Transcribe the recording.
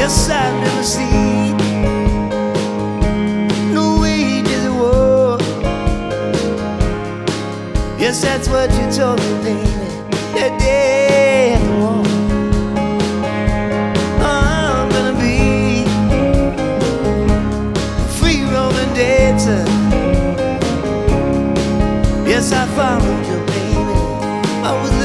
Yes, I've never seen no wages of war. Yes, that's what you told me, baby, that day at the war. I'm gonna be a free roaming dancer. Yes, I followed you, baby. I was